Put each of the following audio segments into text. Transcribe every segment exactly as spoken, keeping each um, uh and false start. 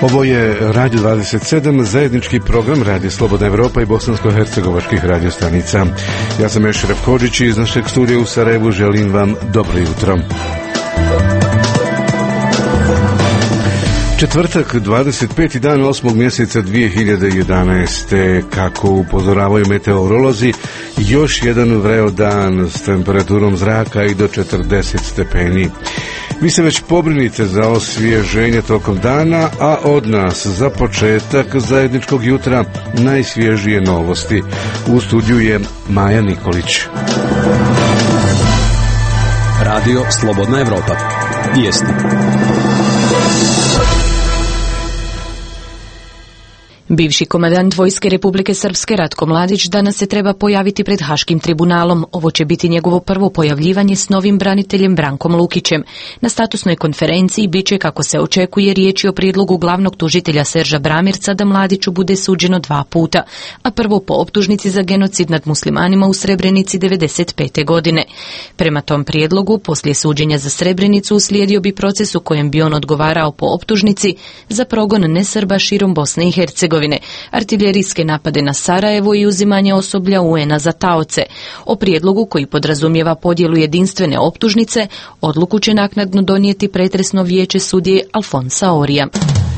Ovo je Radio dvadeset sedam, zajednički program Radio Slobodna Evropa i bosansko-hercegovačkih radiostanica. Ja sam Ešref Hodžić i iz našeg studija u Sarajevu želim vam dobro jutro. Četvrtak, dvadeset peti dan osmog mjeseca dvije hiljade jedanaeste. Kako upozoravaju meteorolozi, još jedan vreo dan s temperaturom zraka i do četrdeset stepeni. Vi se već pobrinite za osvježenje tokom dana, a od nas za početak zajedničkog jutra najsvježije novosti. U studiju je Maja Nikolić. Radio Slobodna Evropa. Vijesti. Bivši komandant Vojske Republike Srpske Ratko Mladić danas se treba pojaviti pred Haškim tribunalom. Ovo će biti njegovo prvo pojavljivanje s novim braniteljem Brankom Lukićem. Na statusnoj konferenciji bit će, kako se očekuje, riječi o prijedlogu glavnog tužitelja Serža Bramirca da Mladiću bude suđeno dva puta, a prvo po optužnici za genocid nad muslimanima u Srebrenici devedeset pete godine. Prema tom prijedlogu, poslije suđenja za Srebrenicu uslijedio bi proces u kojem bi on odgovarao po optužnici za progon nesrba širom Bosne i Hercegovine, artiljerijske napade na Sarajevo i uzimanje osoblja U N-a za taoce. O prijedlogu, koji podrazumijeva podjelu jedinstvene optužnice, odluku će naknadno donijeti pretresno vijeće sudije Alfonsa Orija.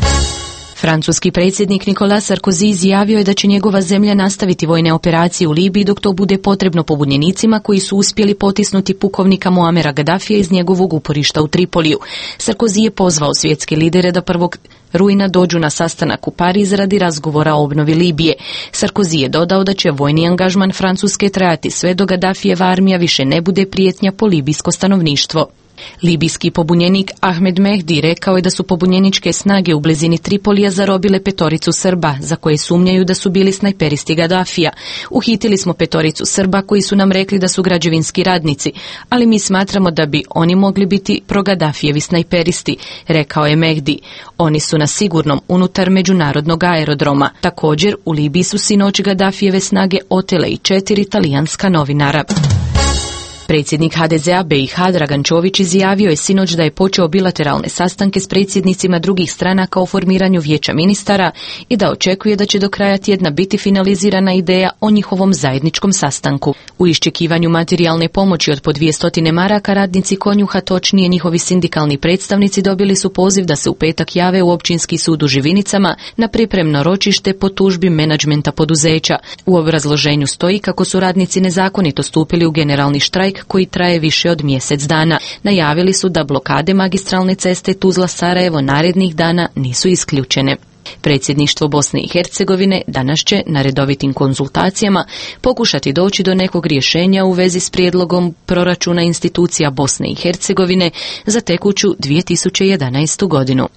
Francuski predsjednik Nicolas Sarkozy izjavio je da će njegova zemlja nastaviti vojne operacije u Libiji dok to bude potrebno pobunjenicima koji su uspjeli potisnuti pukovnika Muamera Gaddafija iz njegovog uporišta u Tripoliju. Sarkozy je pozvao svjetske lidere da prvog rujna dođu na sastanak u Pariz radi razgovora o obnovi Libije. Sarkozy je dodao da će vojni angažman Francuske trajati sve dok Gaddafijeva armija više ne bude prijetnja po libijsko stanovništvo. Libijski pobunjenik Ahmed Mehdi rekao je da su pobunjeničke snage u blizini Tripolija zarobile petoricu Srba, za koje sumnjaju da su bili snajperisti Gaddafija. Uhitili smo petoricu Srba koji su nam rekli da su građevinski radnici, ali mi smatramo da bi oni mogli biti pro-Gaddafijevi snajperisti, rekao je Mehdi. Oni su na sigurnom unutar međunarodnog aerodroma. Također, u Libiji su sinoć Gaddafijeve snage otele i četiri talijanska novinara. Predsjednik H D Z-a B i H Dragan Čović izjavio je sinoć da je počeo bilateralne sastanke s predsjednicima drugih stranaka o formiranju vijeća ministara i da očekuje da će do kraja tjedna biti finalizirana ideja o njihovom zajedničkom sastanku. U iščekivanju materijalne pomoći od po dvjesto maraka radnici Konjuha, točnije njihovi sindikalni predstavnici, dobili su poziv da se u petak jave u Općinski sud u Živinicama na pripremno ročište po tužbi menadžmenta poduzeća. U obrazloženju stoji kako su radnici nezakonito stupili u generalni štrajk koji traje više od mjesec dana. Najavili su da blokade magistralne ceste Tuzla-Sarajevo narednih dana nisu isključene. Predsjedništvo Bosne i Hercegovine danas će na redovitim konzultacijama pokušati doći do nekog rješenja u vezi s prijedlogom proračuna institucija Bosne i Hercegovine za tekuću dvije tisuće jedanaestu godinu.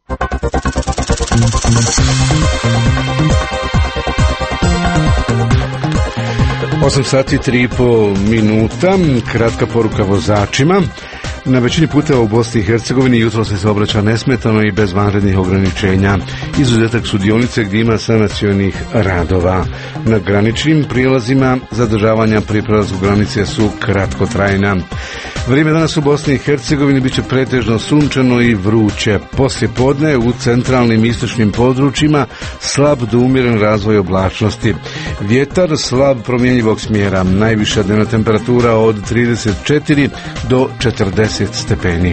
osam sati tri i pol minuta, kratka poruka vozačima. Na većini puteva u Bosni i Hercegovini jutro se saobraća nesmetano i bez vanrednih ograničenja. Izuzetak su dionice gdje ima sanacionih radova. Na graničnim prijelazima zadržavanja pri prelasku granice su kratkotrajna. Vrijeme danas u Bosni i Hercegovini bit će pretežno sunčano i vruće. Poslije podne u centralnim i istočnim područjima slab do umjeren razvoj oblačnosti. Vjetar slab promjenjivog smjera. Najviša dnevna temperatura od trideset četiri do četrdeset stepeni.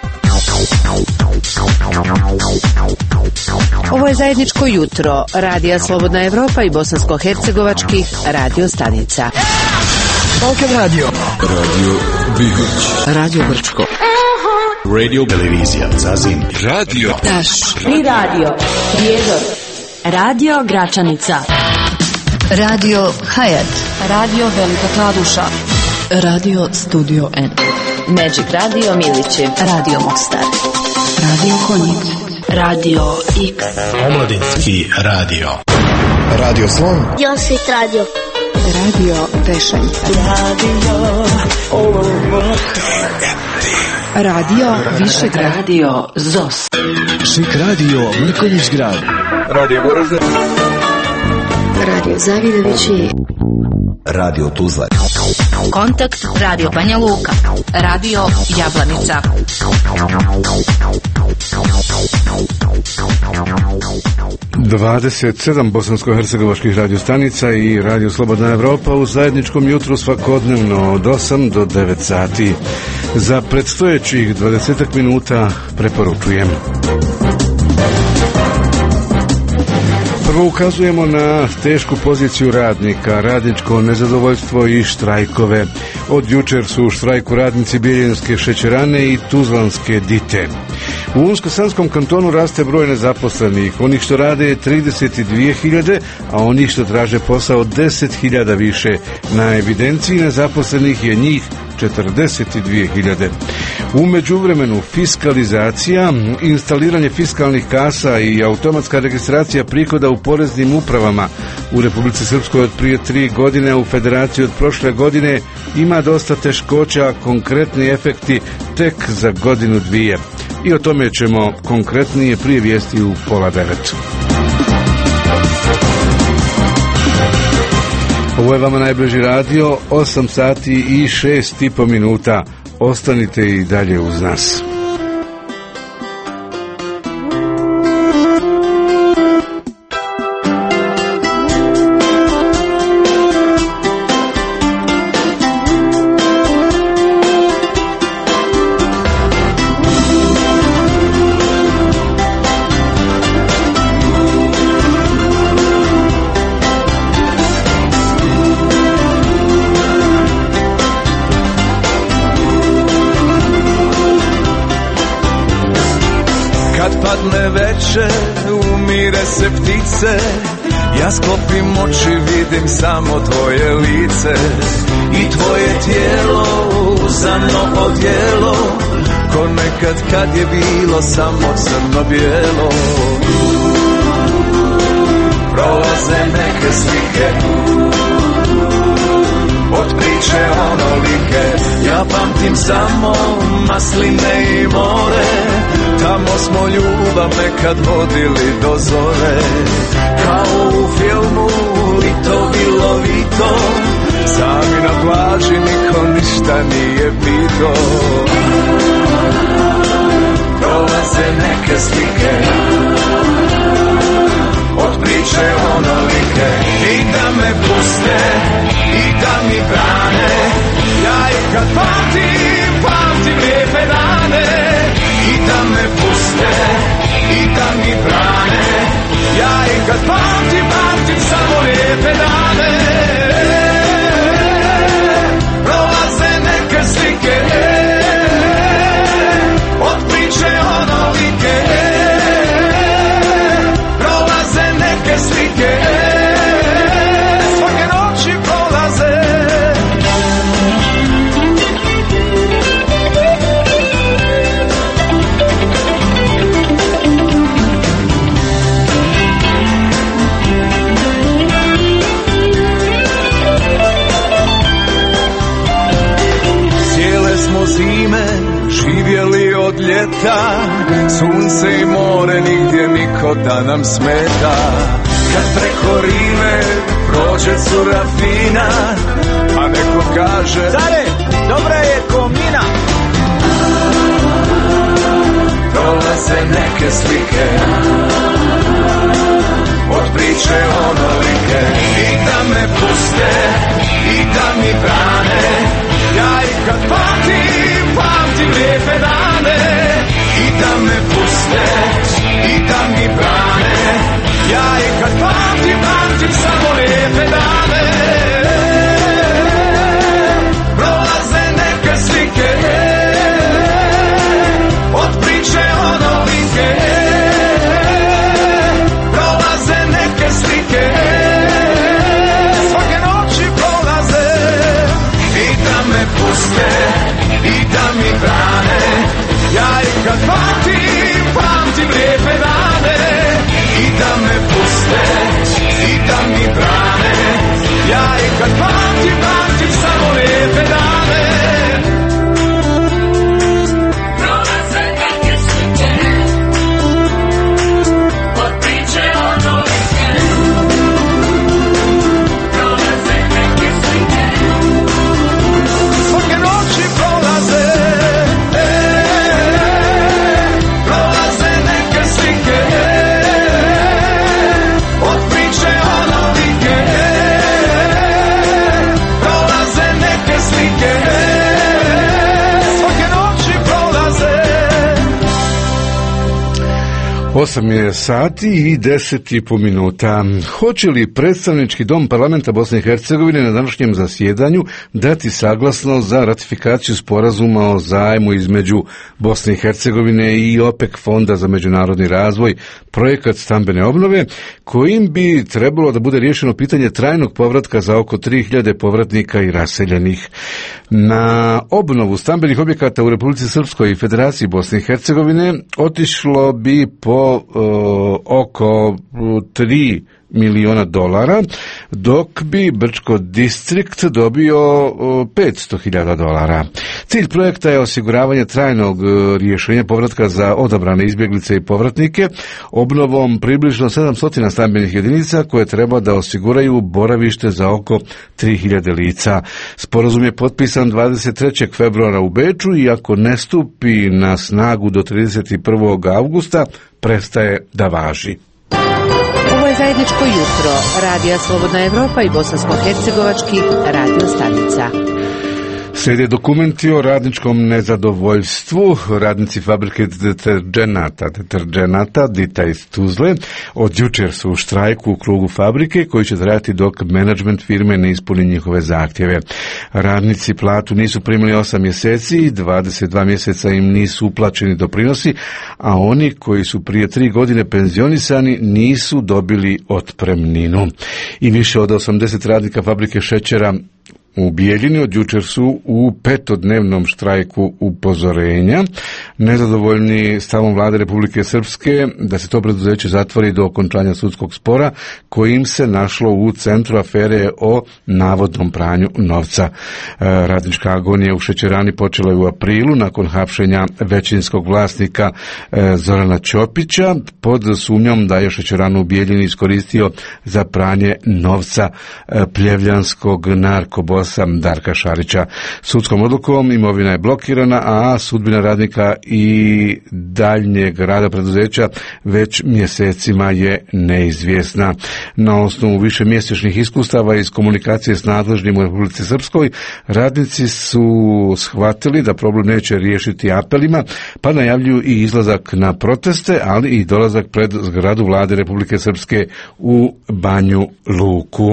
Ovo je zajedničko jutro Radija Slobodna Evropa i bosansko-hercegovačkih radiostanica. Balkan Radio. Radio Bihać. Radio Brčko. Radio Televizija Zazin. Radio Taš. I radio Prijedor. Radio Gračanica. Radio Hayat. Radio Velika Kladuša. Radio Studio N. Magic Radio Milići. Radio Mostar. Radio Konjic. Radio X. Omladinski radio. Radio Slon. Josit Radio. Radio Vešaljka. Radio Olomouc. Radio Višegrad. Radio Zos. Šik Radio Mrkonjić Grad. Radio Goražde. Radio Zavidovići. Radio Tuzla. Kontakt Radio Banja Luka. Radio Jablanica. dvadeset sedam bosansko-hercegovačkih radiostanica i Radio Slobodna Evropa u zajedničkom jutru svakodnevno od osam do devet sati. Za predstojećih dvadeset minuta preporučujem. Prvo ukazujemo na tešku poziciju radnika, radničko nezadovoljstvo i štrajkove. Od jučer su u štrajku radnici Bijeljinske šećerane i Tuzlanske Dite. U Unsko-Sanskom kantonu raste broj nezaposlenih. Onih što rade je trideset dvije hiljade, a onih što traže posao deset hiljada više. Na evidenciji nezaposlenih je njih četrdeset dvije hiljade. U međuvremenu fiskalizacija, instaliranje fiskalnih kasa i automatska registracija prihoda u poreznim upravama u Republici Srpskoj od prije tri godine, u Federaciji od prošle godine ima dosta teškoća, a konkretni efekti tek za godinu dvije. I o tome ćemo konkretnije prije vijesti u pola devet. Ovo je vama najbliži radio, osam sati i šest i po minuta. Ostanite i dalje uz nas. Umire se ptice, ja sklopim oči, vidim samo tvoje lice i tvoje tijelo uzamno odjelo, ko nekad kad je bilo samo crno-bijelo. Prolaze neke slike od priče onolike, ja pamtim samo masline i more, tamo smo ljubav nekad vodili do zore. Kao u filmu Lito bilo Vito, sami na plaži niko ništa nije pito. Prolaze neke slike od priče onolike, i da me puste i da mi brane, ja ih kad pamtim, pamtim lijepe dane. I da me puste i da mi brane, ja ih kad pamtim, pamtim samo lijepe dane. Prolaze neke slike od priče onolike, prolaze neke slike, svake noći prolaze. Zime živjeli od ljeta, sunce i more, nigdje niko da nam smeta. Kad preko rive prođe cura fina, a neko kaže: care, dobra je ko mina. Prolaze neke slike od priče onolike, i da me puste i da mi brane, ja ih kad pamtim, pamtim lijepe dane. I da me puste i da mi brane, ja ih kad pamtim, pamtim samo lijepe dane. Prolaze neke slike od priče onolike, prolaze neke slike, svake noći prolaze. I da me puste i da mi brane, ja ih kad pamtim, pamtim lijepe dane. I da me puste i da mi brane, ja ih kad pamtim, pamtim samo lijepe dane. Prolaze neke slike od priče onolike, Osam je sati i deset i po minuta. Hoće li predstavnički dom parlamenta Bosne i Hercegovine na današnjem zasjedanju dati saglasnost za ratifikaciju sporazuma o zajmu između Bosne i Hercegovine i OPEC fonda za međunarodni razvoj, projekat stambene obnove, kojim bi trebalo da bude riješeno pitanje trajnog povratka za oko tri hiljade povratnika i raseljenih. Na obnovu stambenih objekata u Republici Srpskoj i Federaciji Bosne i Hercegovine otišlo bi po o, oko tri miliona dolara, dok bi Brčko distrikt dobio petsto hiljada dolara. Cilj projekta je osiguravanje trajnog rješenja povratka za odabrane izbjeglice i povratnike obnovom približno sedamsto stambenih jedinica koje treba da osiguraju boravište za oko tri hiljade lica. Sporazum je potpisan dvadeset trećeg februara u Beču i ako ne stupi na snagu do trideset prvog avgusta, prestaje da važi. Ovo je zajedničko jutro Radija Slobodna Evropa i bosansko-hercegovačkih radio stanica. Slijede dokumenti o radničkom nezadovoljstvu. Radnici fabrike deterđenata, deterđenata Dita iz Tuzle od jučer su u štrajku u krugu fabrike koji će trajati dok menadžment firme ne ispuni njihove zahtjeve. Radnici platu nisu primili osam mjeseci i dvadeset dva mjeseca im nisu uplaćeni doprinosi, a oni koji su prije tri godine penzionisani nisu dobili otpremninu. I više od osamdeset radnika fabrike šećera u Bijeljini od jučer su u petodnevnom štrajku upozorenja, nezadovoljni stavom vlade Republike Srpske da se to preduzeće zatvori do okončanja sudskog spora kojim se našlo u centru afere o navodnom pranju novca. Radnička agonija u šećerani počela je u aprilu nakon hapšenja većinskog vlasnika Zorana Ćopića pod sumnjom da je šećeranu u Bijeljini iskoristio za pranje novca pljevljanskog narkobosa Darka Šarića. Sudskom odlukom imovina je blokirana, a sudbina radnika i daljnjeg rada preduzeća već mjesecima je neizvjesna. Na osnovu višemjesečnih iskustava iz komunikacije s nadležnim u Republici Srpskoj, radnici su shvatili da problem neće riješiti apelima, pa najavljuju i izlazak na proteste, ali i dolazak pred zgradu vlade Republike Srpske u Banju Luku.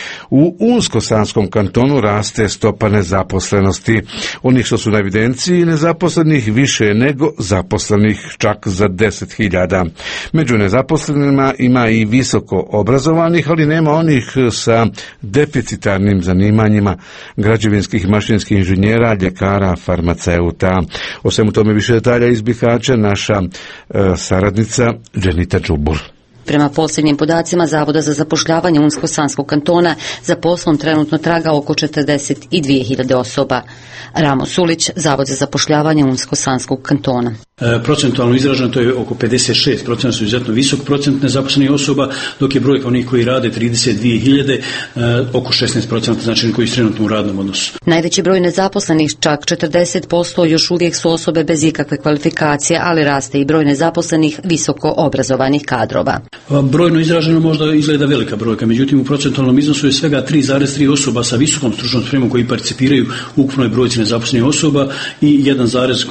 U Unsko-Sanskom kantonu raste stopa nezaposlenosti. Onih što su na evidenciji nezaposlenih više nego zaposlenih, čak za deset hiljada. Među nezaposlenima ima i visoko obrazovanih, ali nema onih sa deficitarnim zanimanjima građevinskih i mašinskih inženjera, ljekara, farmaceuta. O svemu tome više detalja iz Bihaća naša e, saradnica Dženita Džubur. Prema posljednjim podacima Zavoda za zapošljavanje Unsko-Sanskog kantona za poslom trenutno traga oko četrdeset dvije hiljade osoba. Ramo Sulić, Zavod za zapošljavanje Unsko-Sanskog kantona. E, procentualno izraženo to je oko pedeset šest procenta su izuzetno visok procent nezaposlenih osoba, dok je brojka onih koji rade trideset dvije hiljade, e, oko šesnaest procenta, znači koji su trenutno u radnom odnosu. Najveći broj nezaposlenih, čak četrdeset posto, još uvijek su osobe bez ikakve kvalifikacije, ali raste i broj nezaposlenih visoko obrazovanih kadrova. Brojno izraženo možda izgleda velika brojka, međutim u procentualnom iznosu je svega tri zarez tri osoba sa visokom stručnom spremom koji participiraju u ukupnoj brojci nezaposlenih osoba i jedan zarez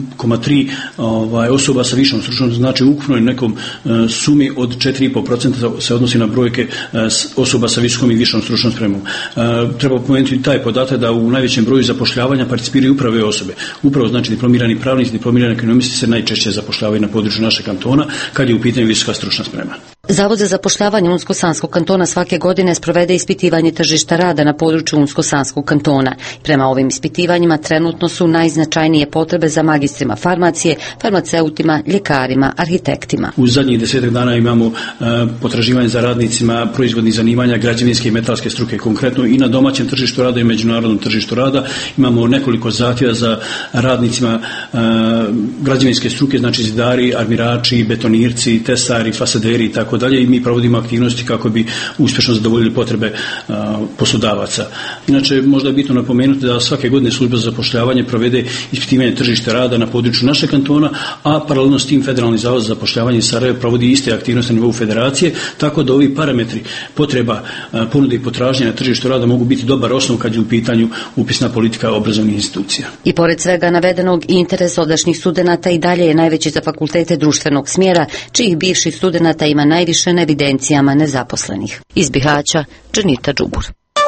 tri ovaj, osoba sa višom stručnom, znači u ukupnoj nekom uh, sumi od četiri i pol procenta se odnosi na brojke uh, osoba sa visokom i višom stručnom spremom. Uh, treba pomenuti taj podatak da u najvećem broju zapošljavanja participiraju upravo ove osobe. Upravo znači diplomirani pravnici, diplomirani ekonomisti se najčešće zapošljavaju na području našeg kantona kad je u pitanju visoka stručna sprema. Zavod za zapošljavanje Unsko-Sanskog kantona svake godine sprovede ispitivanje tržišta rada na području Unsko-Sanskog kantona. Prema ovim ispitivanjima trenutno su najznačajnije potrebe za magistrima farmacije, farmaceutima, ljekarima, arhitektima. U zadnjih desetak dana imamo uh, potraživanje za radnicima proizvodnih zanimanja, građevinske i metalske struke. Konkretno i na domaćem tržištu rada i međunarodnom tržištu rada imamo nekoliko zahtjeva za radnicima uh, građevinske struke, znači zidari, armirači, betonirci, tesari, fasaderi i tako dalje i mi provodimo aktivnosti kako bi uspješno zadovoljili potrebe a, poslodavaca. Inače, možda je bitno napomenuti da svake godine služba za zapošljavanje provede ispitivanje tržišta rada na području našeg kantona, a paralelno s tim Federalni zavod za zapošljavanje iz Sarajeva provodi iste aktivnosti na nivou federacije, tako da ovi parametri potreba a, ponude i potražnje na tržištu rada mogu biti dobar osnov kad je u pitanju upisna politika obrazovnih institucija. I pored svega navedenog, interes odašnjih studenata i dalje je najveći za fakultete društvenog smjera, čijih bivših studenata ima najviše na evidencijama nezaposlenih. Iz Bihaća, Dženita Džubur.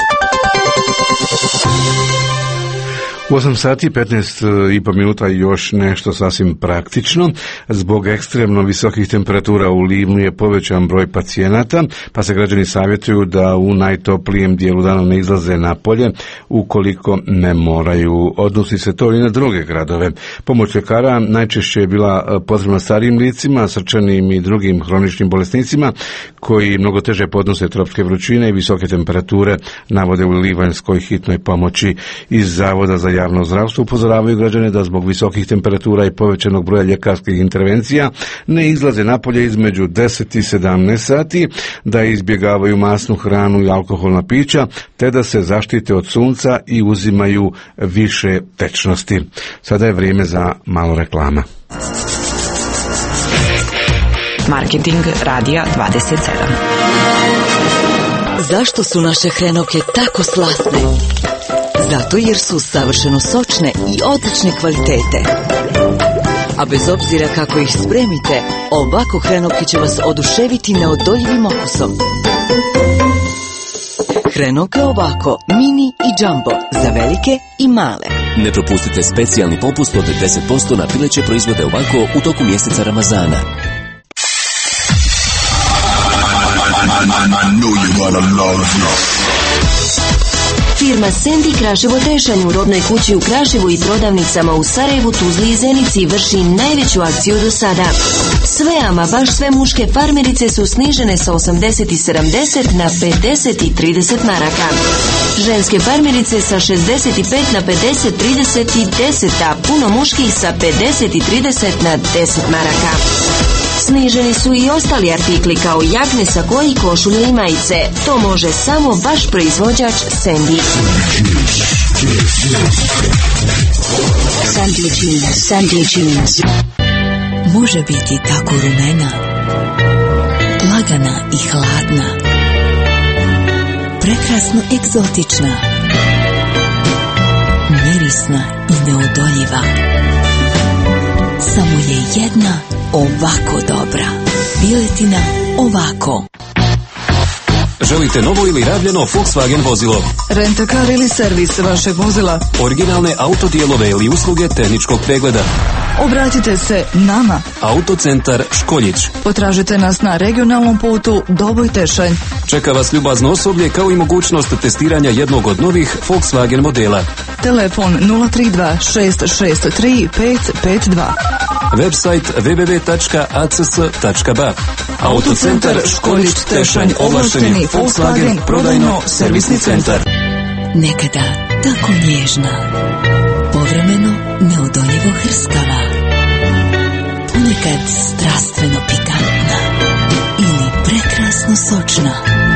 U osam sati i petnaest i po minuta još nešto sasvim praktično. Zbog ekstremno visokih temperatura u Livnu je povećan broj pacijenata, pa se građani savjetuju da u najtoplijem dijelu dana ne izlaze napolje ukoliko ne moraju. Odnosi se to i na druge gradove. Pomoć ljekara najčešće je bila potrebna starijim licima, srčanim i drugim hroničnim bolesnicima koji mnogo teže podnose tropske vrućine i visoke temperature, navode u livanjskoj hitnoj pomoći. Iz Zavoda za javno zdravstvo upozoravaju građane da zbog visokih temperatura i povećanog broja ljekarskih intervencija ne izlaze napolje između deset i sedamnaest sati, da izbjegavaju masnu hranu i alkoholna pića, te da se zaštite od sunca i uzimaju više tečnosti. Sada je vrijeme za malo reklama. Marketing Radija dvadeset sedam. Zašto su naše hrenovke tako slatne? Zato jer su savršeno sočne i odlične kvalitete. A bez obzira kako ih spremite, ovako hrenovke će vas oduševiti neodoljivim okusom. Hrenovke ovako, mini i jumbo, za velike i male. Ne propustite specijalni popust od deset posto na pileće proizvode ovako u toku mjeseca Ramazana. Firma Sandy Kraševo Tešanj u rodnoj kući u Kraševu i prodavnicama u Sarajevu, Tuzli i Zenici vrši najveću akciju do sada. Sve, ama baš sve muške farmerice su snižene sa osamdeset i sedamdeset na pedeset i trideset maraka. Ženske farmerice sa šezdeset i pet na pedeset, trideset i deset, a puno muških sa pedeset i trideset na deset maraka. Sniženi su i ostali artikli kao jakne, sakoji, košulje i majice. To može samo baš proizvođač Sandy. Sandy jeans, Sandy jeans. Može biti tako rumena, lagana i hladna, prekrasno egzotična, mirisna i neodoljiva. Samo je jedna ovako dobra. Piletina ovako. Želite novo ili rabljeno Volkswagen vozilo? Rentakar ili servis vašeg vozila? Originalne autodijelove ili usluge tehničkog pregleda? Obratite se nama. Autocentar Školjić. Potražite nas na regionalnom putu Doboj Tešanj. Čeka vas ljubazno osoblje kao i mogućnost testiranja jednog od novih Volkswagen modela. Telefon nula tri dva šest šest tri pet pet dva. Website w w w tačka a c s tačka b a. Autocentar Školjić Tešanj, ovlašteni Volkswagen prodajno-servisni centar. Nekada tako nježna, povremeno neodoljivo hrskava, ponekad strastveno pikantna ili prekrasno sočna.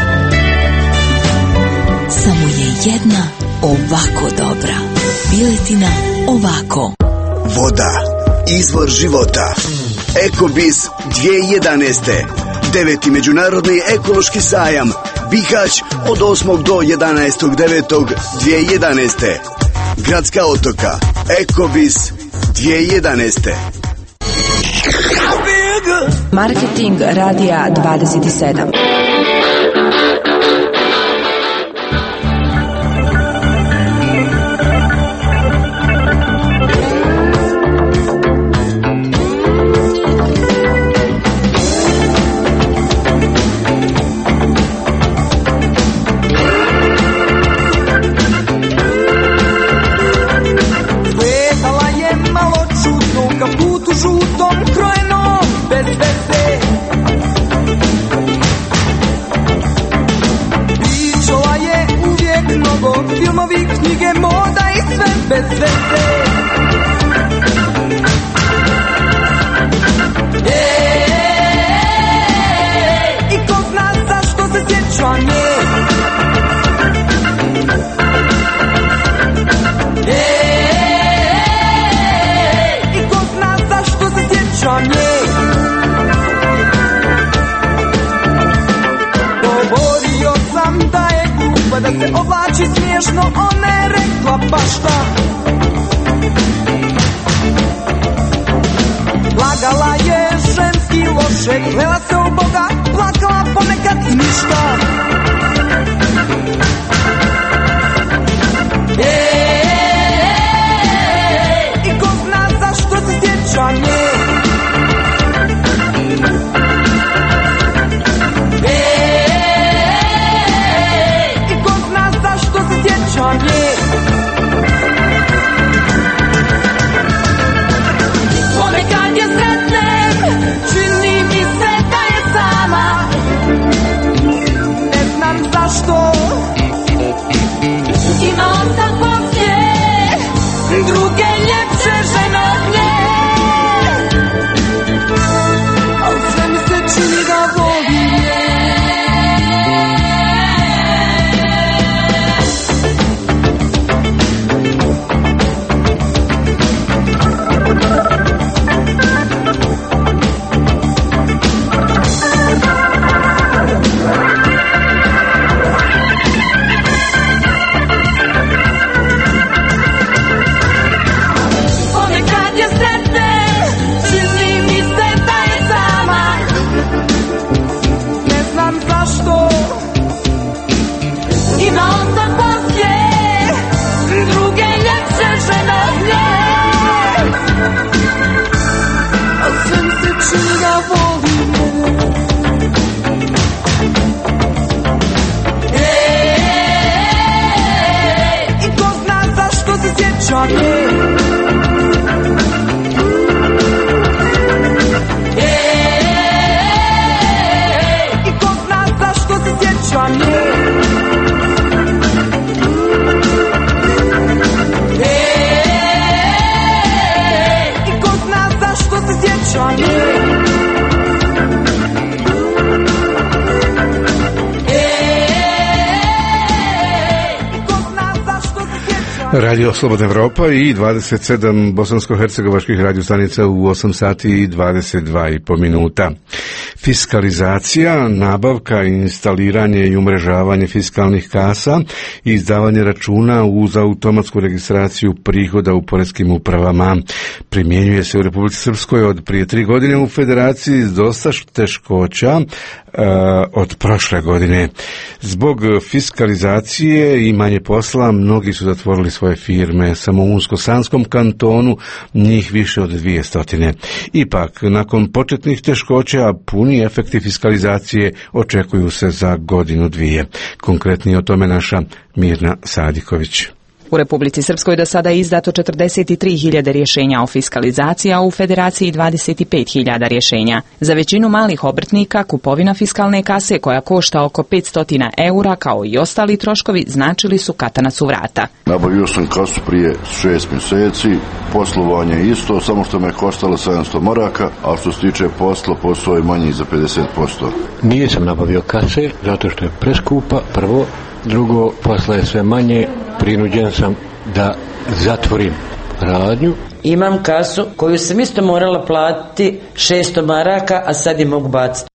Samo je jedna ovako dobra. Piletina ovako. Voda, izvor života. Ekobis dvije tisuće jedanaeste. Deveti međunarodni ekološki sajam. Bihać od osmog do jedanaestog devetog dvije tisuće jedanaeste. Gradska otoka. Ekobis dvije tisuće jedanaeste. Marketing Radija dvadeset sedam. Pa da se oblači smiješno, ona je rekla pa šta. Lagala je ženski loše, klela se u Boga, plakala ponekad i ništa. I ko zna zašto se sjeća nje. I ko zna zašto se sjeća nje. Ponekad je sretnem, čini mi se da je sama. Ne znam zašto. Imao sam poslije druge ljepše žene od nje. Al sve mi se čini da volim je. Radio Slobodna Evropa i dvadeset sedam bosansko-hercegovačkih radiostanica u osam sati i dvadeset dva i po minuta. Fiskalizacija, nabavka, instaliranje i umrežavanje fiskalnih kasa i izdavanje računa uz automatsku registraciju prihoda u poreskim upravama primjenjuje se u Republici Srpskoj od prije tri godine, u Federaciji s dosta teškoća od prošle godine. Zbog fiskalizacije i manje posla mnogi su zatvorili svoje firme. Samo u Unsko-Sanskom kantonu njih više od dvije stotine. Ipak, nakon početnih teškoća, puni efekti fiskalizacije očekuju se za godinu dvije. Konkretnije o tome naša Mirna Sadiković. U Republici Srpskoj do sada je izdato četrdeset tri hiljade rješenja o fiskalizaciji, a u Federaciji dvadeset pet hiljada rješenja. Za većinu malih obrtnika kupovina fiskalne kase, koja košta oko petsto eura, kao i ostali troškovi, značili su katanac u vrata. Nabavio sam kasu prije šest mjeseci, poslovanje isto, samo što me koštalo sedamsto maraka, a što se tiče posla, posao je manji za pedeset posto. Nisam nabavio kase, zato što je preskupa, prvo. Drugo, posla je sve manje, prinuđen sam da zatvorim radnju. Imam kasu koju sam isto morala platiti šesto maraka, a sad je mogu baciti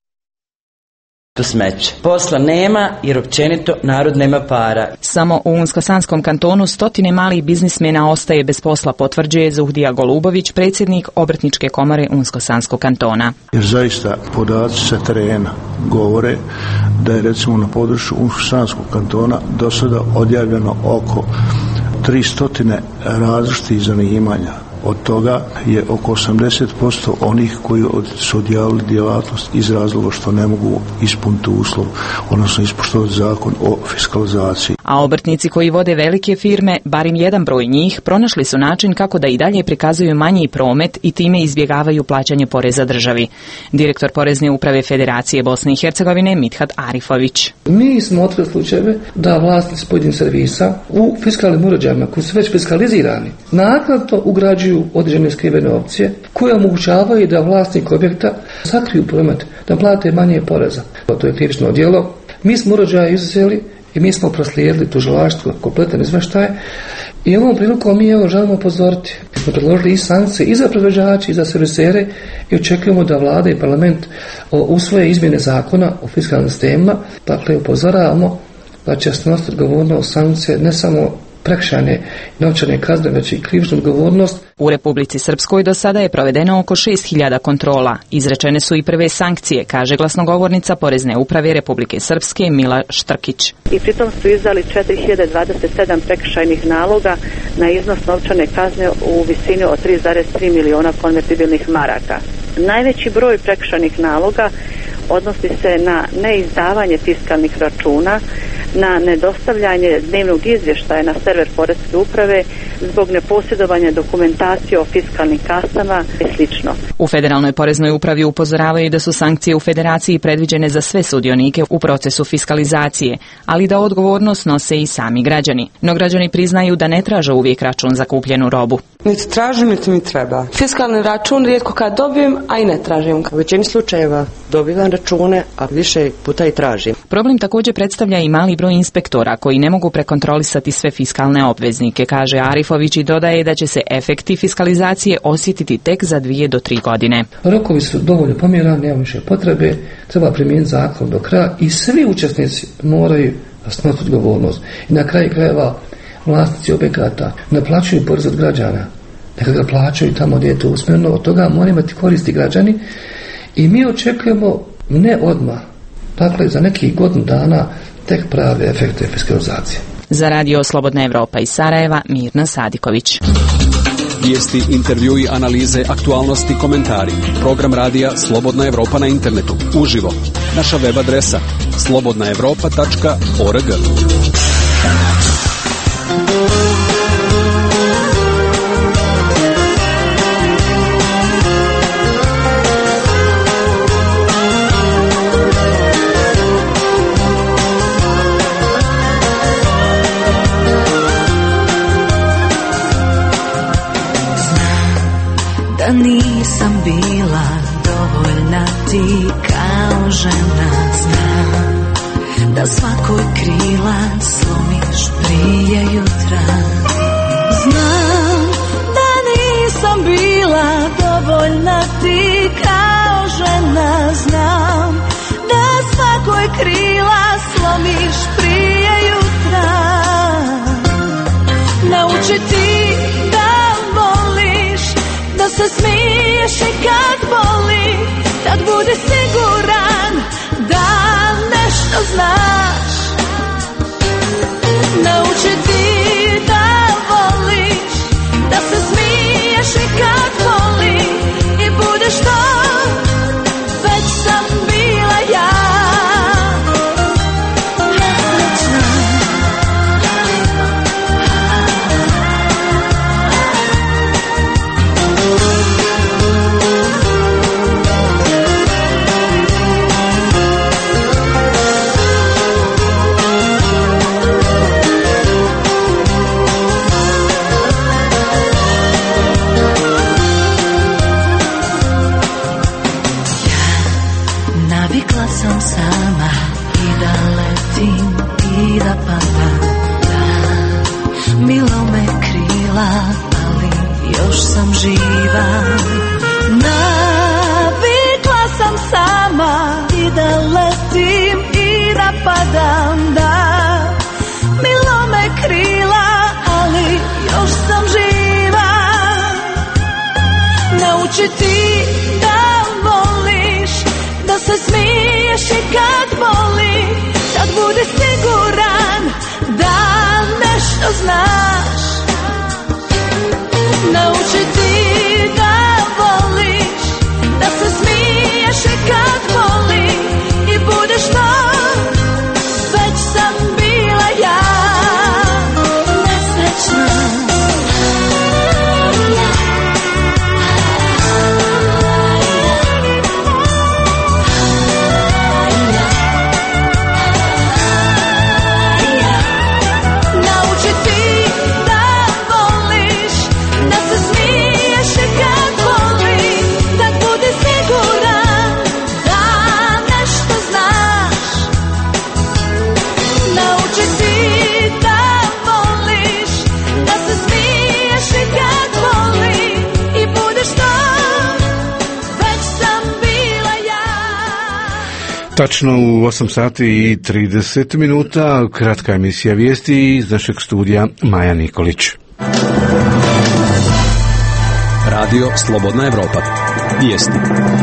u smeće. Posla nema jer općenito narod nema para. Samo u Unsko-Sanskom kantonu stotine malih biznismena ostaje bez posla, potvrđuje Zuhdija Golubović, predsjednik Obrtničke komore Unsko-Sanskog kantona. Jer zaista podaci sa terena govore da je recimo na području Unsko-Sanskog kantona do sada odjavljeno oko tristo različitih zanimanja. Od toga je oko osamdeset posto onih koji su odjavili djelatnost iz razloga što ne mogu ispuniti uslov, odnosno ispoštovati zakon o fiskalizaciji. A obrtnici koji vode velike firme, barim jedan broj njih, pronašli su način kako da i dalje prikazuju manji promet i time izbjegavaju plaćanje poreza državi. Direktor Porezne uprave Federacije Bosne i Hercegovine Mithat Arifović. Mi smo otkrili slučajeve da vlasnici pojedinih servisa u fiskalnim uređajima koji su već fiskalizirani naknadno ugrađuju određene skrivene opcije koje omogućavaju da vlasnik objekta sakriju promet, da plate manje poreza. To je krivično djelo. Mi smo uređaje izuzeli i mi smo proslijedili tužilaštvo kompletan izveštaj i ovom prilikom mi evo želimo upozoriti. Mi smo predložili i sankcije i za proizvođače i za servisere i očekujemo da vlada i parlament usvoje izmjene zakona o fiskalnim sistemima. Dakle, upozoravamo da će snositi odgovornost sankcije ne samo prekršajne novčane kazne, već i krivičnu odgovornost. U Republici Srpskoj do sada je provedeno oko šest hiljada kontrola. Izrečene su i prve sankcije, kaže glasnogovornica Porezne uprave Republike Srpske Mila Štrkić. I pritom su izdali četiri hiljade dvadeset sedam prekršajnih naloga na iznos novčane kazne u visini od tri zarez tri miliona konvertibilnih maraka. Najveći broj prekršajnih naloga odnosi se na neizdavanje fiskalnih računa, na nedostavljanje dnevnog izvještaja na server Poreske uprave zbog neposjedovanja dokumentacije o fiskalnim kasama i slično. U Federalnoj poreznoj upravi upozoravaju da su sankcije u Federaciji predviđene za sve sudionike u procesu fiskalizacije, ali da odgovornost nose i sami građani. No građani priznaju da ne traže uvijek račun za kupljenu robu. Niti tražim, niti mi treba. Fiskalni račun rijetko kad dobijem, a i ne tražim. U većini slučajeva dobivam račune, a više puta i tražim. Problem također predstavlja i mali broj inspektora koji ne mogu prekontrolisati sve fiskalne obveznike, kaže Arifović i dodaje da će se efekti fiskalizacije osjetiti tek za dvije do tri godine. Rokovi su dovoljno pomjerani, nema više potrebe, treba primijeniti zakon do kraja i svi učesnici moraju snositi odgovornost. I na kraju krajeva vlasnici objekata ne plaćaju porez od građana, neka ga plaćaju tamo gdje je to usmjereno, od toga moraju imati koristi građani i mi očekujemo ne odmah, dakle za nekih godinu dana tek prave efekte fiskalizacije. Za Radio Slobodna Evropa iz Sarajeva, Mirna Sadiković. Vijesti, intervjui, analize, aktualnosti, komentari. Program radija Slobodna Evropa na internetu. Uživo. Naša web adresa slobodna evropa tačka org. Nisam bila dovoljna ti kao žena, znam da svakoj krila slomiš prije jutra. Znam da nisam bila dovoljna ti kao žena, znam da svakoj krila slomiš prije jutra. Nauči ti da voliš, da se smiješ i kad boli, tad budi siguran da nešto znaš. Nauči ti da voliš, da se smiješ i kad boli i budeš to, već sam bila ja. Sam sama i da letim i da padam, da milo me krila, ali još sam živa. Navikla sam sama i da letim i da padam, da milo me krila, ali još sam živa. Nauči ti da voliš, da se smiješ i kad boli, tad budi siguran da nešto znaš. Nauči ti da voliš, da se smiješ i kad boli i budeš to, već sam bila ja, nesrećna. Nauči ti Tačno u osam sati i trideset minuta, kratka emisija vijesti iz našeg studija Maja Nikolić. Radio Slobodna Evropa. Vijesti.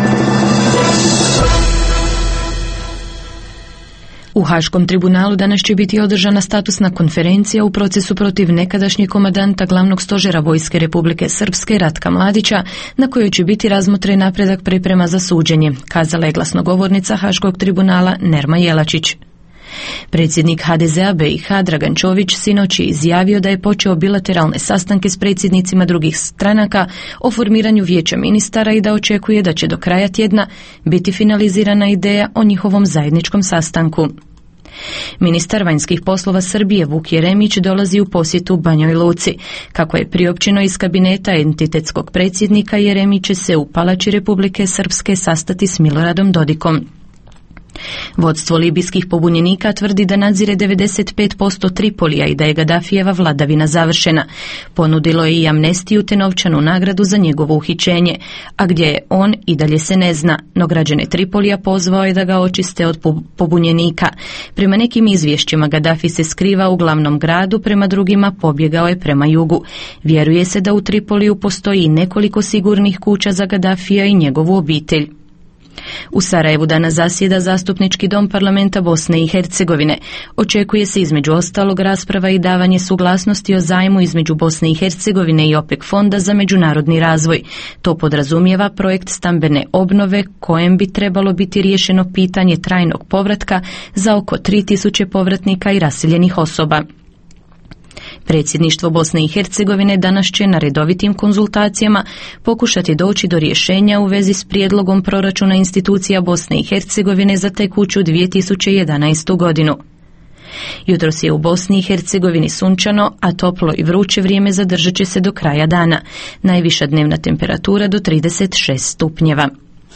U Haškom tribunalu danas će biti održana statusna konferencija u procesu protiv nekadašnjeg komandanta glavnog stožera Vojske Republike Srpske Ratka Mladića, na kojoj će biti razmotren napredak priprema za suđenje, kazala je glasnogovornica Haškog tribunala Nerma Jelačić. Predsjednik ha de zea be i ha Dragan Čović sinoć je izjavio da je počeo bilateralne sastanke s predsjednicima drugih stranaka o formiranju vijeća ministara i da očekuje da će do kraja tjedna biti finalizirana ideja o njihovom zajedničkom sastanku. Ministar vanjskih poslova Srbije Vuk Jeremić dolazi u posjetu Banjoj Luci. Kako je priopćeno iz kabineta entitetskog predsjednika, Jeremić će se u Palači Republike Srpske sastati s Miloradom Dodikom. Vodstvo libijskih pobunjenika tvrdi da nadzire devedeset pet posto Tripolija i da je Gadafijeva vladavina završena. Ponudilo je i amnestiju te novčanu nagradu za njegovo uhićenje, a gdje je on i dalje se ne zna, no građane Tripolija pozvao je da ga očiste od pobunjenika. Prema nekim izvješćima Gadafi se skriva u glavnom gradu, prema drugima pobjegao je prema jugu. Vjeruje se da u Tripoliju postoji nekoliko sigurnih kuća za Gadafija i njegovu obitelj. U Sarajevu danas zasjeda Zastupnički dom parlamenta Bosne i Hercegovine. Očekuje se između ostalog rasprava i davanje suglasnosti o zajmu između Bosne i Hercegovine i OPEC fonda za međunarodni razvoj. To podrazumijeva projekt stambene obnove kojem bi trebalo biti riješeno pitanje trajnog povratka za oko tri tisuće povratnika i raseljenih osoba. Predsjedništvo Bosne i Hercegovine danas će na redovitim konzultacijama pokušati doći do rješenja u vezi s prijedlogom proračuna institucija Bosne i Hercegovine za tekuću dvije tisuće jedanaestu godinu. Jutros je u Bosni i Hercegovini sunčano, a toplo i vruće vrijeme zadržat će se do kraja dana. Najviša dnevna temperatura do trideset šest stupnjeva.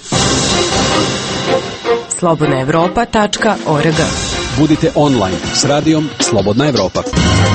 slobodna evropa tačka org. Budite online s radijom Slobodna Evropa.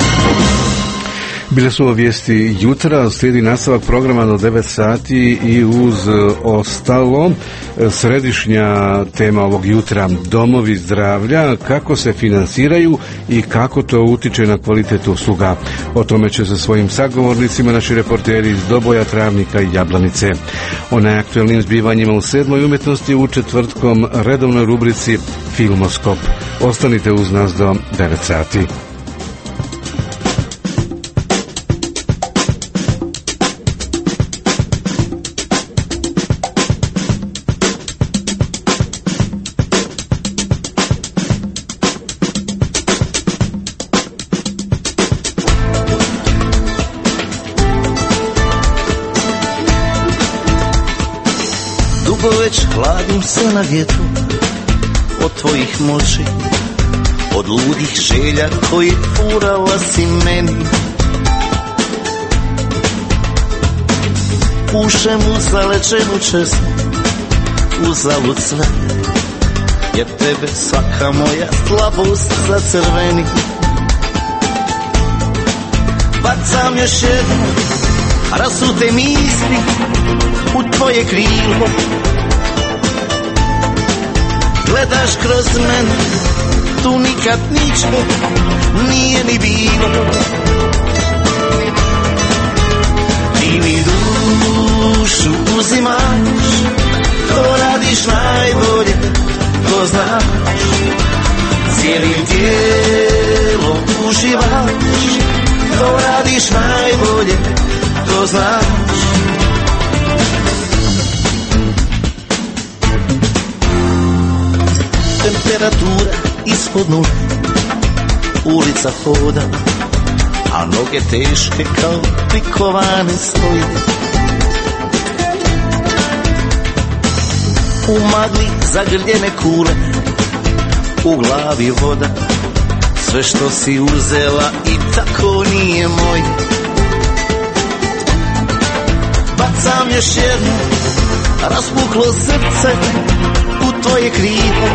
Bile su ovo vijesti jutra, slijedi nastavak programa do devet sati i uz ostalo središnja tema ovog jutra domovi zdravlja, kako se financiraju i kako to utiče na kvalitet usluga. O tome će sa svojim sagovornicima naši reporteri iz Doboja, Travnika i Jablanice. O najaktualnim zbivanjima u sedmoj umjetnosti u četvrtkom redovnoj rubrici Filmoskop. Ostanite uz nas do devet sati. Hladim se na vjetru od tvojih moći, od ludih želja koji furala si meni. Pušem u zalečenu česmu, uzalud sve, jer tebe svaka moja slabost zacrveni. Bacam još jedno rasute misli u tvoje krilo. Gledaš kroz mene, tu nikad ničeg nije ni bilo. Ti mi dušu uzimaš, to radiš najbolje, to znaš. Cijelim tijelom uživaš, to radiš najbolje, to znaš. Temperatura ispod nule, ulica hoda, a noge teške kao prikovane stoje. U magli zagrljene kule, u glavi voda, sve što si uzela i tako nije moje. Bacam još jedno raspuklo srce u tvoje krilo.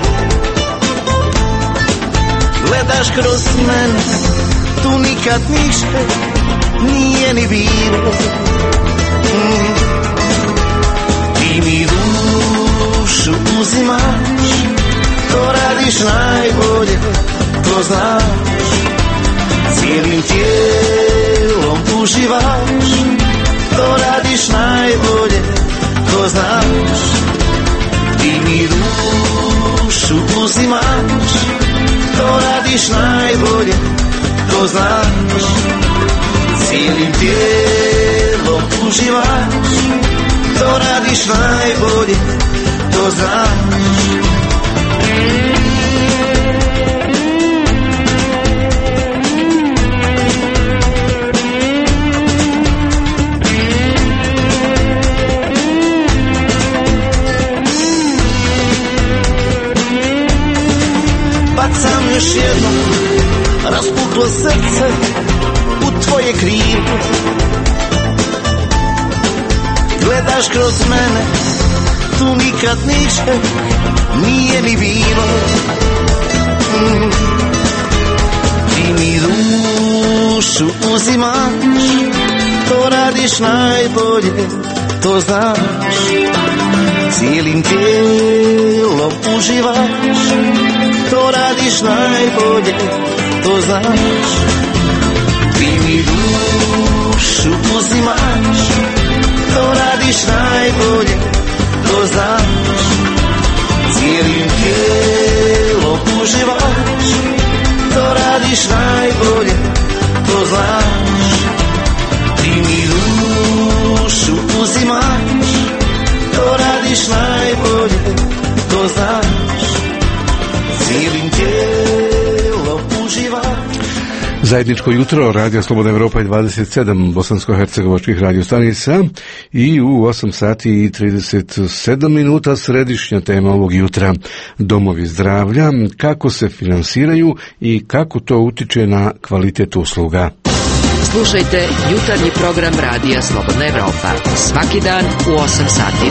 Gledaš kroz mene, tu nikad ništa nije ni bilo. Mm. Ti mi dušu uzimaš, to radiš najbolje, to znaš. Cijelim tijelom uživaš, to radiš najbolje, to znaš. Ti mi dušu uzimaš, to radiš najbolje, to znaš. Cijelim tijelom uživaš, to radiš najbolje, to znaš. Bacam još jednom raspuklo srce u tvoje krivo. Gledaš kroz mene, tu nikad ništa nije mi bilo. mm. Ti mi dušu uzimaš, to radiš najbolje, to znaš. Cijelim tijelom uživaš, to radiš najbolje, to znaš. Ti mi dušu uzimaš, to radiš najbolje, to znaš. Cijelim tijelom uživaš, to radiš najbolje, to znaš. Ti mi dušu uzimaš, to radiš najbolje, to znaš. Cijelim tijelom uživaš. Zajedničko jutro, Radio Slobodna Evropa i dvadeset sedam bosansko-hercegovačkih radiostanica i u osam sati i trideset sedam minuta središnja tema ovog jutra. Domovi zdravlja, kako se finansiraju i kako to utiče na kvalitet usluga. Slušajte jutarnji program Radija Slobodna Evropa svaki dan u osam sati.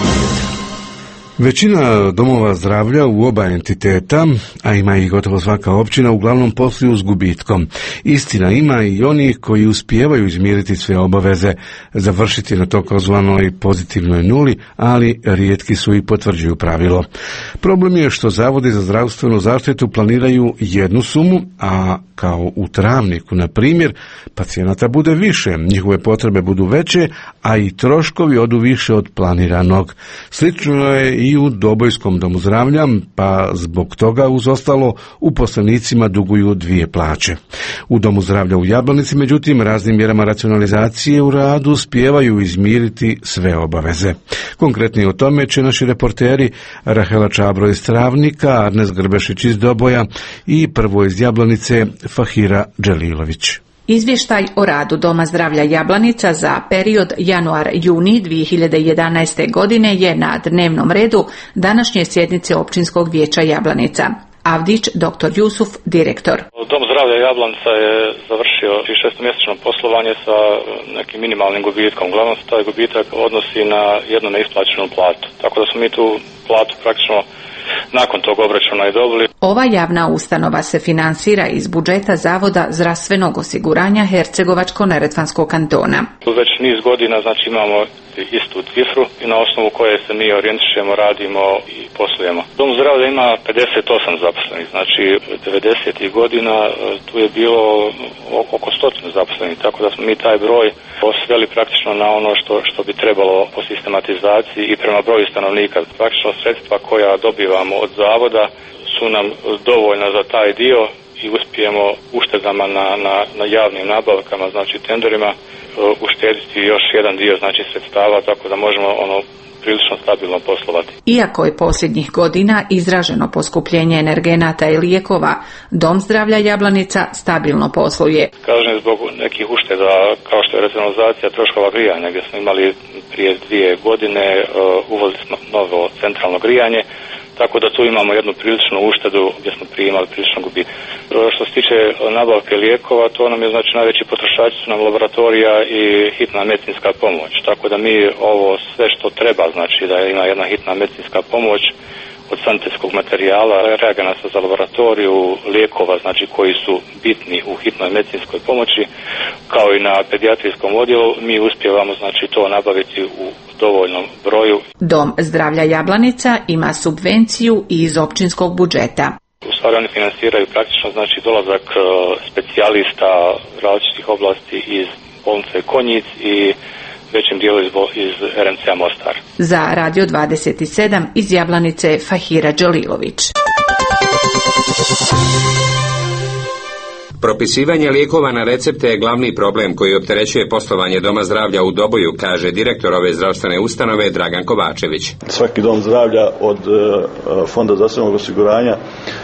Većina domova zdravlja u oba entiteta, a ima i gotovo svaka općina, uglavnom posluju s gubitkom. Istina, ima i oni koji uspijevaju izmiriti sve obaveze, završiti na takozvanoj pozitivnoj nuli, ali rijetki su i potvrđuju pravilo. Problem je što zavodi za zdravstvenu zaštitu planiraju jednu sumu, a kao u Travniku, na primjer, pacijenata bude više, njihove potrebe budu veće, a i troškovi odu više od planiranog. Slično je i u Dobojskom domu zdravlja, pa zbog toga uz ostalo uposlenicima duguju dvije plaće. U domu zdravlja u Jablanici, međutim, raznim mjerama racionalizacije u radu uspijevaju izmiriti sve obaveze. Konkretnije o tome će naši reporteri Rahela Čabro iz Travnika, Arnes Grbešić iz Doboja i prvo iz Jablanice Fahira Dželilović. Izvještaj o radu Doma zdravlja Jablanica za period januar-juni dvije hiljade jedanaeste. godine je na dnevnom redu današnje sjednice Općinskog vijeća Jablanica. Avdić doktor Jusuf, direktor. Dom zdravlja Jablanica je završio šestomjesečno poslovanje sa nekim minimalnim gubitkom. Uglavnom se taj gubitak odnosi na jednu neisplaćenu platu. Tako da smo mi tu platu praktično nakon tog obračuna i dobili. Ova javna ustanova se finansira iz budžeta Zavoda zdravstvenog osiguranja Hercegovačko-neretvanskog kantona. Već niz godina znači imamo istu cifru i na osnovu koje se mi orijentišemo, radimo i poslujemo. Dom zdravlja ima pedeset osam zaposlenih, znači devedesetih godina tu je bilo oko stotinu zaposlenih, tako da smo mi taj broj sveli praktično na ono što, što bi trebalo po sistematizaciji i prema broju stanovnika. Praktično sredstva koja dobivamo od zavoda su nam dovoljna za taj dio i uspijemo uštedama na, na, na javnim nabavkama, znači tenderima, uštediti još jedan dio znači sredstava, tako da možemo ono prilično stabilno poslovati. Iako je posljednjih godina izraženo poskupljenje energenata i lijekova, Dom zdravlja Jablanica stabilno posluje. Kažem, zbog nekih ušteda kao što je racionalizacija troškova grijanja, gdje smo imali prije dvije godine, uvozili smo novo centralno grijanje, tako da tu imamo jednu priličnu uštedu gdje smo prije imali prilično gubitak. Što se tiče nabavke lijekova, to nam je znači najveći potrošači su nam laboratorija i hitna medicinska pomoć. Tako da mi ovo sve što treba, znači da ima jedna hitna medicinska pomoć od sanitetskog materijala, reagenasa za laboratoriju, lijekova znači koji su bitni u hitnoj medicinskoj pomoći, kao i na pedijatrijskom odjelu, mi uspijevamo znači to nabaviti u dovoljnom broju. Dom zdravlja Jablanica ima subvenciju iz općinskog budžeta. U stvari oni finansiraju praktično znači dolazak specijalista različitih oblasti iz bolnice Konjic i većim dijelu iz, iz R M C-a Mostar. Za Radio dvadeset sedam iz Jablanice Fahira Đalilović. Propisivanje lijekova na recepte je glavni problem koji opterećuje poslovanje Doma zdravlja u Doboju, kaže direktor ove zdravstvene ustanove Dragan Kovačević. Svaki dom zdravlja od Fonda zdravstvenog osiguranja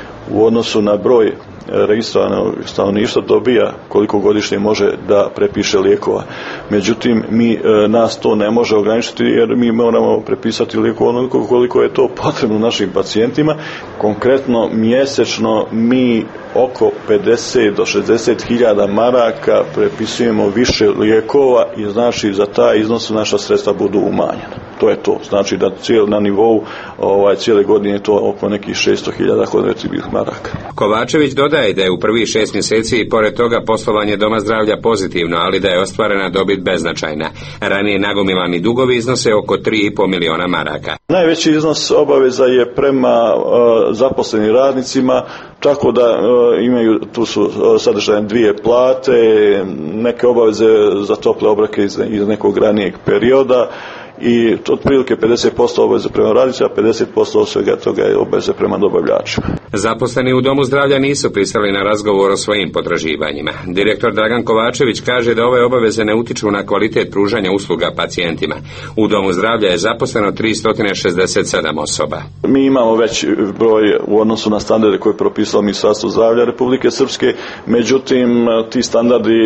u odnosu na broj registrovanog stanovništva dobija koliko godišnje može da prepiše lijekova. Međutim, mi nas to ne može ograničiti jer mi moramo prepisati lijekova onoliko koliko je to potrebno našim pacijentima. Konkretno, mjesečno mi oko pedeset do šezdeset hiljada maraka prepisujemo više lijekova i znači za taj iznos naša sredstva budu umanjena. To je to. Znači da cijel, na nivou ovaj, cijele godine je to oko nekih šesto hiljada konvertibilnih maraka. Kovačević dodaje da je u prvih šest mjeseci i pored toga poslovanje Doma zdravlja pozitivno, ali da je ostvarena dobit beznačajna. Ranije nagomilani dugovi iznose oko tri i pol miliona maraka. Najveći iznos obaveza je prema uh, zaposlenim radnicima, tako da uh, imaju, tu su uh, sadržane dvije plate, neke obaveze za tople obroke iz, iz nekog ranijeg perioda i otprilike pedeset posto obaveze prema radnicima, a pedeset posto svega toga je obaveze prema dobavljačima. Zaposleni u Domu zdravlja nisu pristali na razgovor o svojim potraživanjima. Direktor Dragan Kovačević kaže da ove obaveze ne utiču na kvalitet pružanja usluga pacijentima. U Domu zdravlja je zaposleno tristo šezdeset sedam osoba. Mi imamo veći broj u odnosu na standarde koje je propisalo Ministarstvo zdravlja Republike Srpske, međutim ti standardi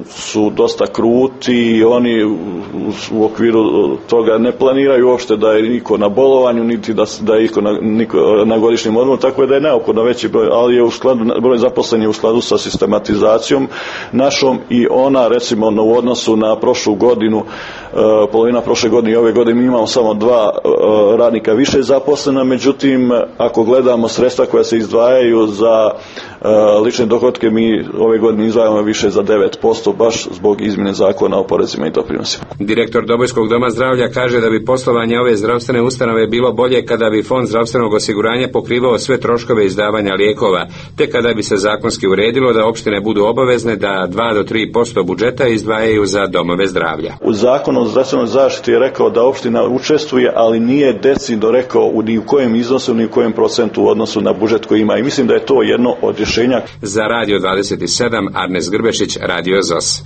su dosta kruti i oni u, u okviru toga ne planiraju uopšte da je niko na bolovanju, niti da, da je niko na, niko na godišnjem odmoru, tako da je neophodno veći broj, ali je u skladu, broj zaposlenih u skladu sa sistematizacijom našom i ona recimo u odnosu na prošlu godinu, uh, polovina prošle godine i ove godine mi imamo samo dva uh, radnika više zaposlena, međutim ako gledamo sredstva koja se izdvajaju za uh, lične dohotke, mi ove godine izdvajamo više za devet posto baš zbog izmjene zakona o porezima i doprinosima. Direktor Dobojskog doma zdravlja kaže da bi poslovanje ove zdravstvene ustanove bilo bolje kada bi Fond zdravstvenog osiguranja pokrivao sve troškove izdavanja lijekova, te kada bi se zakonski uredilo da opštine budu obavezne da dva do tri posto budžeta izdvajaju za domove zdravlja. U zakonu o zdravstvenoj zaštiti je rekao da opština učestvuje, ali nije decidno rekao ni u kojem iznosu, ni u kojem procentu u odnosu na budžet koji ima. I mislim da je to jedno od rješenja. Za Radio dvadeset sedam, Arnes Grbešić, Radio Z O S.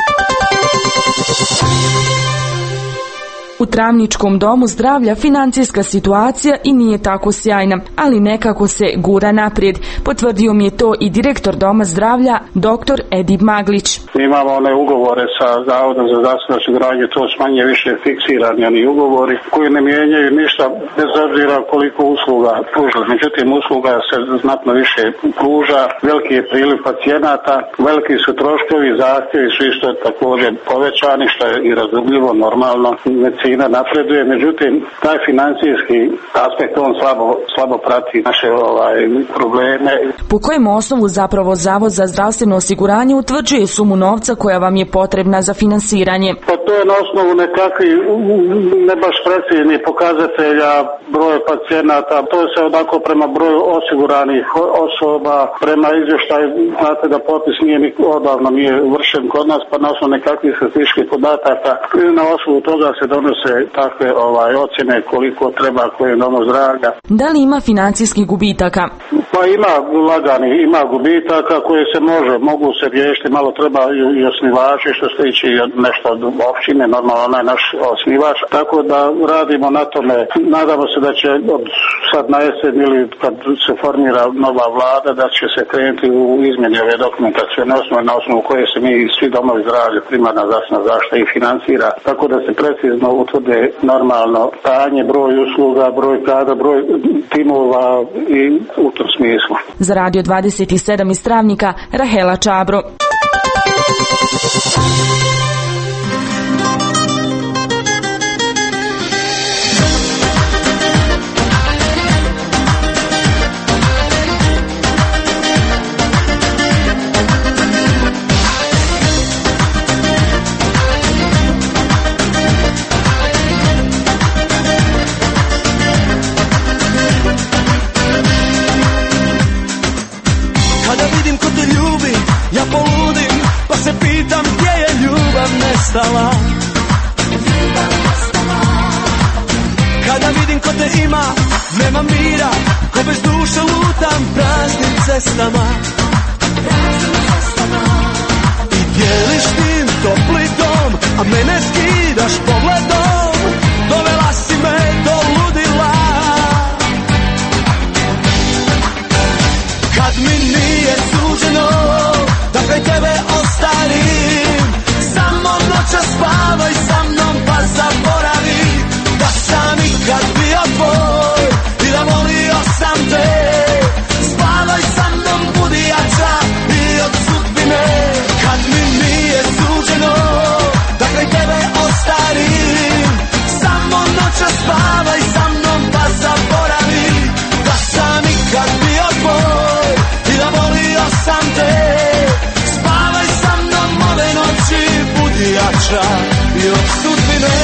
U Travničkom domu zdravlja financijska situacija i nije tako sjajna, ali nekako se gura naprijed. Potvrdio mi je to i direktor Doma zdravlja, doktor Edip Maglić. Mi imamo one ugovore sa Zavodom za zdravstveno osiguranje, to su manje više fiksirani oni ugovori koji ne mijenjaju ništa bez obzira koliko usluga pruža. Međutim, usluga se znatno više pruža, veliki je priliv pacijenata, veliki su troškovi, zahtjevi su isto također povećani, što je i razumljivo, normalno. Medicina napreduje, međutim taj financijski aspekt on slabo, slabo prati naše ovaj, probleme. Po kojem osnovu zapravo Zavod za zdravstveno osiguranje utvrđuje sumu novca koja vam je potrebna za finansiranje? Pa to je na osnovu nekakvih ne baš preciznih pokazatelja, broja pacijenata, to je se onako prema broju osiguranih osoba, prema izvještaju, znate da popis nije odavno nije vršen kod nas, pa na osnovu nekakvih statističkih podataka na osnovu toga se donose takve ovaj, ocjene koliko treba kojem domu zdravlja. Da li ima financijskih gubitaka? Pa ima lagani, ima gubitaka koje se može, mogu se riješiti, malo treba i, i osnivači što se tiče nešto od općine, normalno onaj naš osnivač, tako da radimo na tome, nadamo se da će od sad na jesen ili kad se formira nova vlada da će se krenuti u izmjeni ove dokumentacijone osnove na osnovu koje se mi svi domovi zdravlja, primarna zdravstvena zaštita i financira, tako da se precizno utvrde normalno stanje, broj usluga, broj kada, broj timova i u tom smislu. Za Radio dvadeset sedam iz Travnika, Rahela Čabro. pitam gdje je ljubav nestala. Kada vidim ko te ima, nema mira, ko bez duše lutam praznim cestama. I dijeliš tim topli dom, a mene skidaš pogledom. Dovela si me do ludila. Kad mi nije suđeno da kraj tebe ostarim, samo noća spavaj sa mnom pa zaboravi da sam ikad bio tvoj i da volio sam te. Spavaj sa mnom, budi jača i od sudbine. Kad mi nije suđeno da kraj tebe ostarim, samo noća spavaj sa mnom pa zaboravi da sam ikad bio tvoj i da volio sam te. Spavaj sa mnom ove noći, budi jača i od sudbine.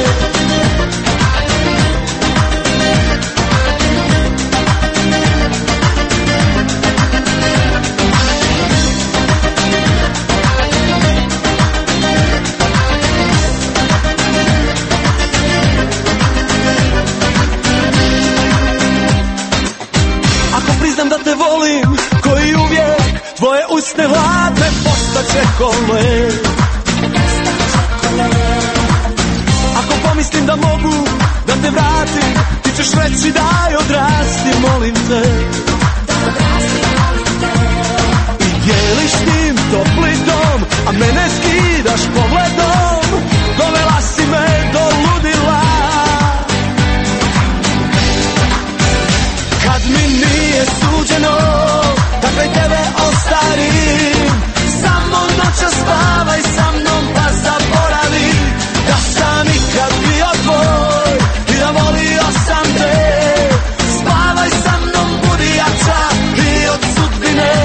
Da te volim, koji uvijek tvoje usne hladne postaće kole. Ako pomislim da mogu da te vratim, ti ćeš reći daj odrasti, molim te. I dijeliš tim topli dom, a mene skidaš pogledom. Dovela si me do ludila. Kad mi nije suđeno da kraj tebe ostarim, samo noća spavaj sa mnom pa zaboravi da sam ikad bio tvoj i da volio sam te. Spavaj sa mnom, budi jača i od sudbine.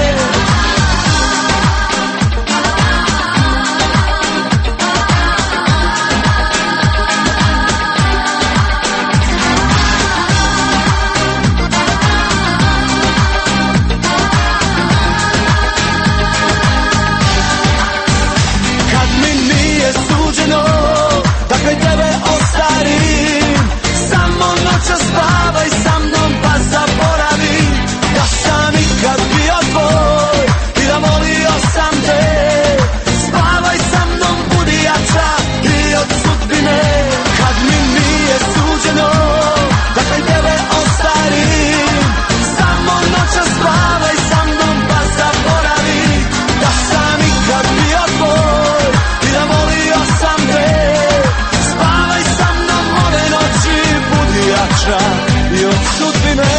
Da kraj tebe ostarim, samo noća spavaj sa mnom pa zaboravi da sam ikad bio tvoj i da volio sam te. Spavaj sa mnom, budi jača i od sudbine. Kad mi nije suđeno da kraj tebe ostarim, samo noća spavaj sa mnom pa zaboravi da sam ikad bio tvoj i da volio sam te. Spavaj sa mnom ove noći, budi jača i od sudbine.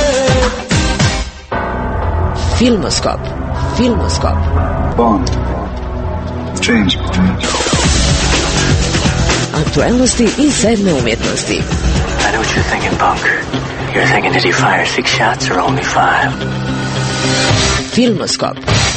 Filmoskop. Filmoskop. Bond. James. Aktualnosti i sedme umjetnosti. I know what you're thinking, Bunk. You're thinking, did he fire six shots or only five? Filmoskop.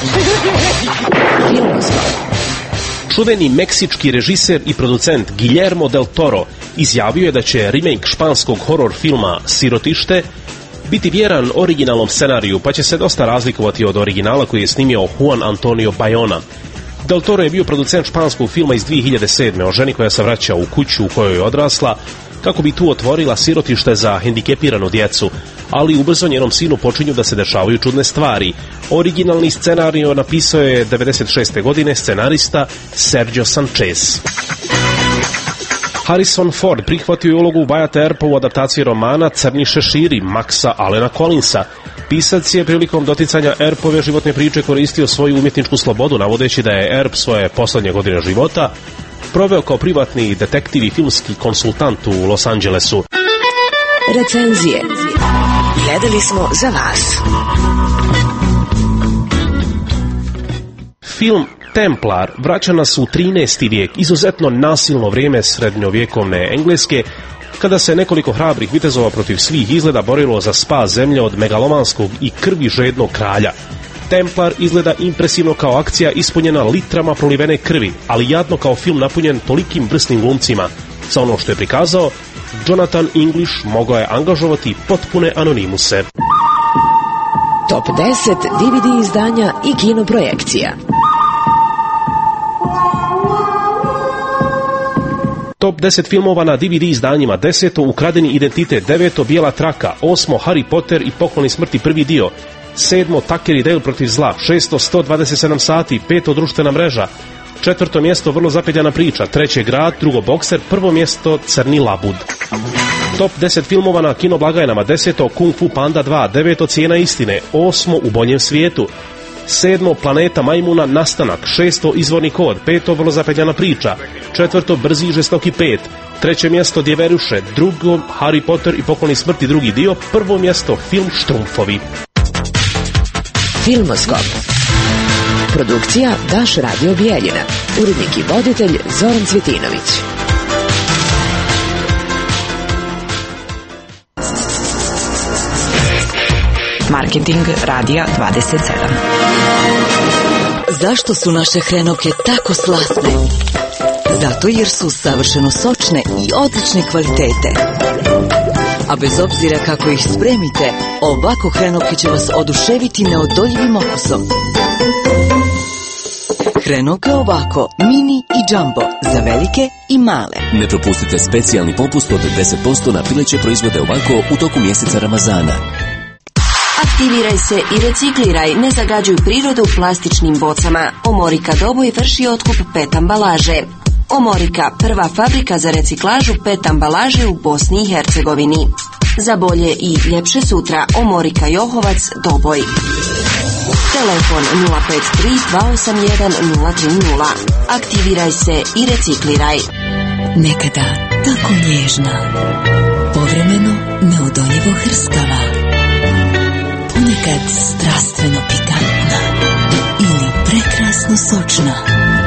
Filmoskop. Čuveni meksički režiser i producent Guillermo del Toro izjavio je da će remake španskog horor filma Sirotište biti vjeran originalnom scenariju, pa će se dosta razlikovati od originala koji je snimio Juan Antonio Bayona. Del Toro je bio producent španskog filma iz dvije hiljade sedme o ženi koja se vraća u kuću u kojoj je odrasla kako bi tu otvorila sirotište za hendikepiranu djecu, ali ubrzo njenom sinu počinju da se dešavaju čudne stvari. Originalni scenario napisao je devedeset šeste godine scenarista Sergio Sanchez. Harrison Ford prihvatio je ulogu Wyatta Earpa u adaptaciji romana Crni šeširi Maxa Allena Collinsa. Pisac je prilikom doticanja Earpove životne priče koristio svoju umjetničku slobodu, navodeći da je Earp svoje posljednje godine života proveo kao privatni detektiv i filmski konsultant u Los Angelesu. Recenzije. Gledali smo za vas. Film Templar vraća nas u trinaesti vijek, izuzetno nasilno vrijeme srednjovjekovne Engleske, kada se nekoliko hrabrih vitezova protiv svih izgleda borilo za spas zemlje od megalomanskog i krvižednog kralja. Templar izgleda impresivno kao akcija ispunjena litrama prolivene krvi, ali jadno kao film napunjen tolikim vrsnim glumcima. Za ono što je prikazao, Jonathan English mogao je angažovati potpune anonimuse. Top deset D V D izdanja i kinoprojekcija. Top deset filmova na D V D izdanjima. Deseto, Ukradeni identitet. Deveto, Bijela traka. Osmo, Harry Potter i Pokloni smrti prvi dio. Sedmo, Tucker i Dale protiv zla. Šesto, sto dvadeset sedam sati. Peto, Društvena mreža. Četvrto mjesto, Vrlo zapetljana priča. Treće, Grad. Drugo, Bokser. Prvo mjesto, Crni labud. Top deset filmova na kinoblagajnama. Deseto, Kung Fu Panda dva. Deveto, Cijena istine. Osmo, U boljem svijetu. Sedmo, Planeta majmuna nastanak. Šesto, Izvorni kod. Peto, Vrlo zapetljana priča. Četvrto, Brzi i žestoki pet. Treće mjesto, Djeveruše. Drugo, Harry Potter i Pokloni smrti drugi dio. Prvo mjesto, film Štrumfovi. Filmoskop. Produkcija Daš Radio Bijeljina. Urednik i voditelj Zoran Cvjetinović. Marketing Radija dvadeset sedam. Zašto su naše hrenovke tako slasne? Zato jer su savršeno sočne i odlične kvalitete. A bez obzira kako ih spremite, ovako hrenovke će vas oduševiti neodoljivim okusom. Hrenovke ovako, mini i jumbo, za velike i male. Ne propustite specijalni popust od deset posto na pileće proizvode ovako u toku mjeseca Ramazana. Aktiviraj se i recikliraj, ne zagađuj prirodu plastičnim bocama. Omorika Doboj vrši otkup pet ambalaže. Omorika, prva fabrika za reciklažu pet ambalaže u Bosni i Hercegovini. Za bolje i ljepše sutra, Omorika Johovac, Doboj. Telefon nula pet tri dva osam jedan nula tri nula. Aktiviraj se i recikliraj. Nekada tako nježna, povremeno neodoljivo hrskava, ponekad strastveno pikantna ili prekrasno sočna.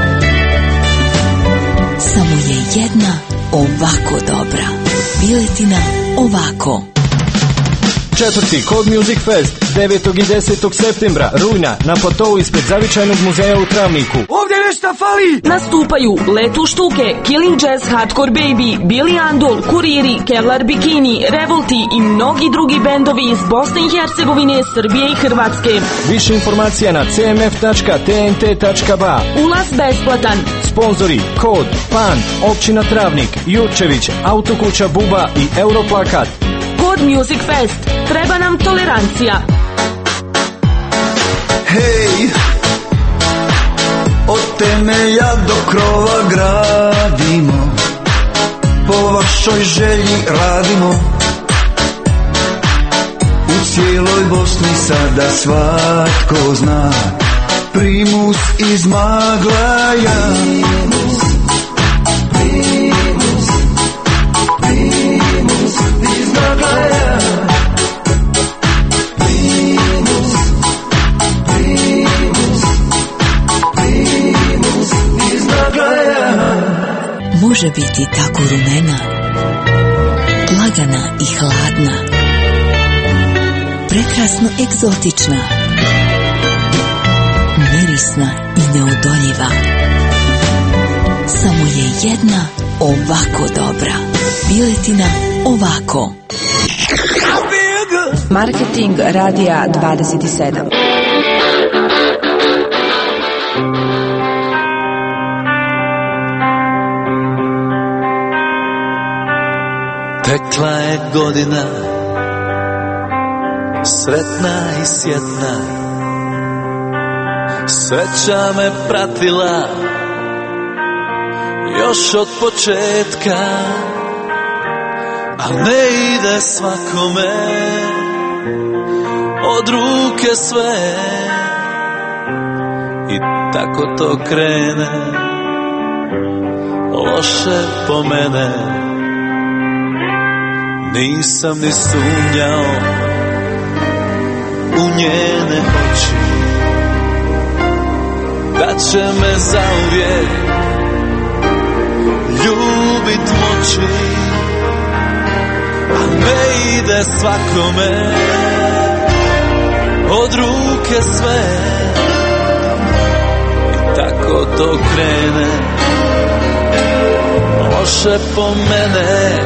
Samo je jedna ovako dobra. Piletina ovako. Četvrti Cold Music Fest, devetog i desetog septembra, rujna, na platovu ispred Zavičajnog muzeja u Travniku. Ovdje nešto fali! Nastupaju Letu štuke, Killing Jazz, Hardcore Baby, Billy Andol, Kuriri, Kevlar Bikini, Revolti i mnogi drugi bendovi iz Bosne i Hercegovine, Srbije i Hrvatske. Više informacija na c m f tačka t n t tačka b a. Ulaz besplatan. Sponzori Kod, Pan, Općina Travnik, Jurčević, Autokuća Buba i Europlakat. Kod Music Fest. Treba nam tolerancija. Hej, od temelja do krova gradimo, po vašoj želji radimo. U cijeloj Bosni sada svatko zna Primus iz Maglaja. Primus, Primus iz Maglaja. Primus, Primus, Primus iz Maglaja. Može biti tako rumena, lagana i hladna, prekrasno egzotična, mirisna i neodoljiva. Samo je jedna ovako dobra. Piletina ovako. Marketing Radija dvadeset sedam. Tekla je godina, sretna i sjetna, sreća me pratila još od početka, al ne ide svakome od ruke sve, i tako to krene loše po mene. Nisam ni sumnjao u njene oči da će me zauvijek ljubit moći, a ne ide svakome od ruke sve, i tako to krene loše po mene.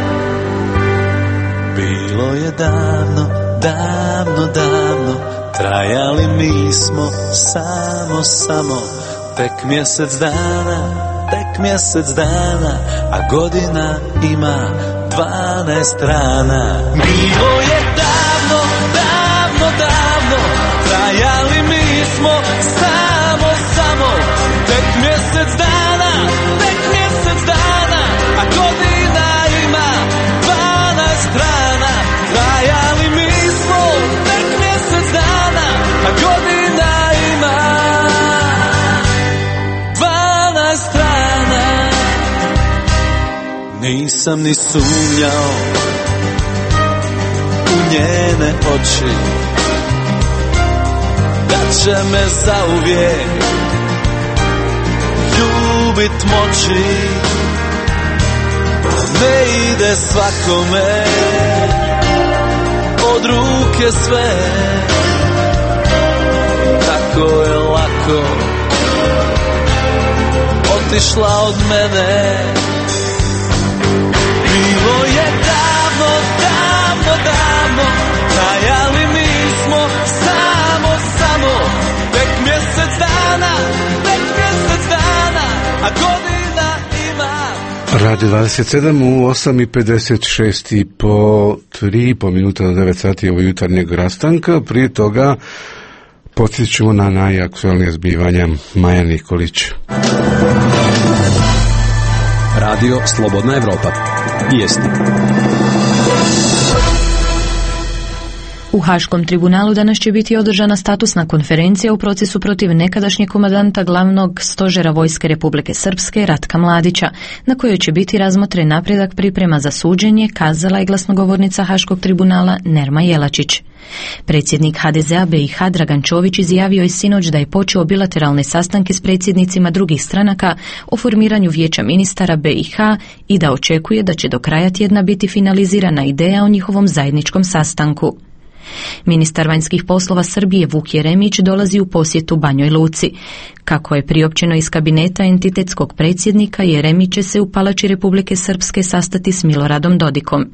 Bilo je davno, davno, davno, trajali mi smo samo, samo tek mjesec dana, tek mjesec dana, a godina ima dvanaest strana. Bilo je davno, davno, davno, trajali mi smo samo, samo, tek mjesec dana, tek mjesec dana, a godina ima dvanaest strana. Trajali mi smo tek mjesec dana, a godina ima dvanaest strana. Nisam ni sumnjao u njene oči da će me zauvijek ljubit moći. Ne ide svakome od ruke sve, tako je lako otišla od mene. Bilo je davno, davno, davno, trajali mi smo samo, samo, tek mjesec dana, tek mjesec dana, a godina ima. Radio dvadeset sedam u osam i pedeset šest i po tri po minuta do devet sati ovo jutarnjeg rastanka. Prije toga podsjetit ćemo na najaktualnije zbivanja. Maja Nikolić. Radio Slobodna Evropa. Vijesti. U Haškom tribunalu danas će biti održana statusna konferencija u procesu protiv nekadašnjeg komandanta glavnog stožera Vojske Republike Srpske Ratka Mladića, na kojoj će biti razmotren napredak priprema za suđenje, kazala je glasnogovornica Haškog tribunala Nerma Jelačić. Predsjednik ha de zea be i ha Dragan Čović izjavio je sinoć da je počeo bilateralne sastanke s predsjednicima drugih stranaka o formiranju vijeća ministara be i ha i da očekuje da će do kraja tjedna biti finalizirana ideja o njihovom zajedničkom sastanku. Ministar vanjskih poslova Srbije Vuk Jeremić dolazi u posjetu Banjoj Luci. Kako je priopćeno iz kabineta entitetskog predsjednika, Jeremić će se u Palači Republike Srpske sastati s Miloradom Dodikom.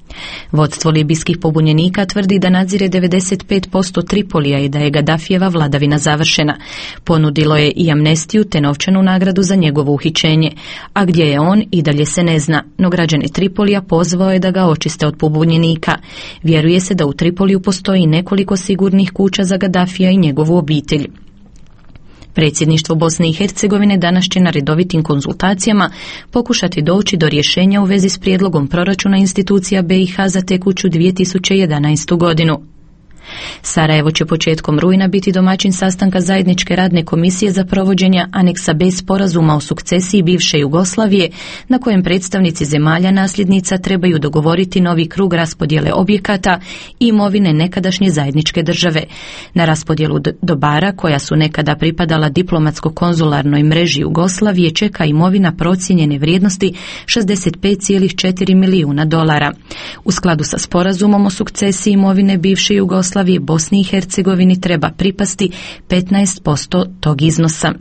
Vodstvo libijskih pobunjenika tvrdi da nadzire devedeset pet posto Tripolija i da je Gadafijeva vladavina završena. Ponudilo je i amnestiju te novčanu nagradu za njegovo uhićenje, a gdje je on i dalje se ne zna, no građane Tripolija pozvao je da ga očiste od pobunjenika. Vjeruje se da u Tripoliju postoji nekoliko sigurnih kuća za Gadafija i njegovu obitelj. Predsjedništvo Bosne i Hercegovine danas će na redovitim konzultacijama pokušati doći do rješenja u vezi s prijedlogom proračuna institucija be i ha za tekuću dvije tisuće jedanaestu godinu. Sarajevo će početkom rujna biti domaćin sastanka zajedničke radne komisije za provođenje aneksa B sporazuma o sukcesiji bivše Jugoslavije, na kojem predstavnici zemalja nasljednica trebaju dogovoriti novi krug raspodjele objekata i imovine nekadašnje zajedničke države. Na raspodjelu dobara, koja su nekada pripadala diplomatsko-konzularnoj mreži Jugoslavije, čeka imovina procijenjene vrijednosti šezdeset pet zarez četiri milijuna dolara. U skladu sa sporazumom o sukcesiji imovine bivše Jugoslavije, Bosni i Hercegovini treba pripasti petnaest posto tog iznosa.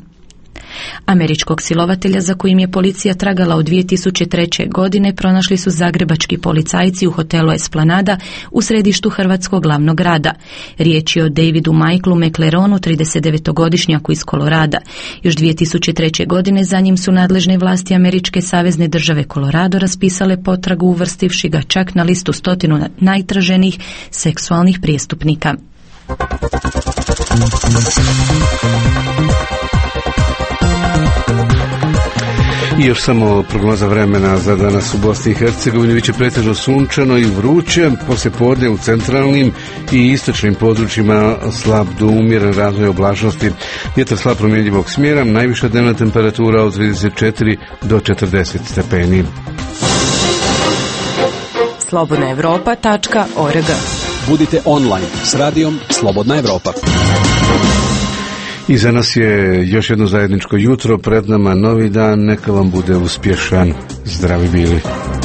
Američkog silovatelja za kojim je policija tragala od dvije tisuće treće. godine pronašli su zagrebački policajci u hotelu Esplanada u središtu hrvatskog glavnog grada. Riječ je o Davidu Michaelu McLaronu, tridesetdevetogodišnjaku iz Kolorada. Još dvije tisuće treće. godine za njim su nadležne vlasti američke savezne države Kolorado raspisale potragu, uvrstivši ga čak na listu stotinu najtraženijih seksualnih prijestupnika. I još samo prognoza vremena za danas u Bosni i Hercegovini. Biće pretežno sunčano i vruće, poslije podne u centralnim i istočnim područjima slab do umjeren razvoj oblačnosti, vjetar slab promjenjivog smjera, najviša dnevna temperatura od trideset četiri do četrdeset stepeni. slobodna evropa tačka org. Budite online s radijom Slobodna Evropa. I za nas je još jedno zajedničko jutro, pred nama novi dan, neka vam bude uspješan. Zdravi bili.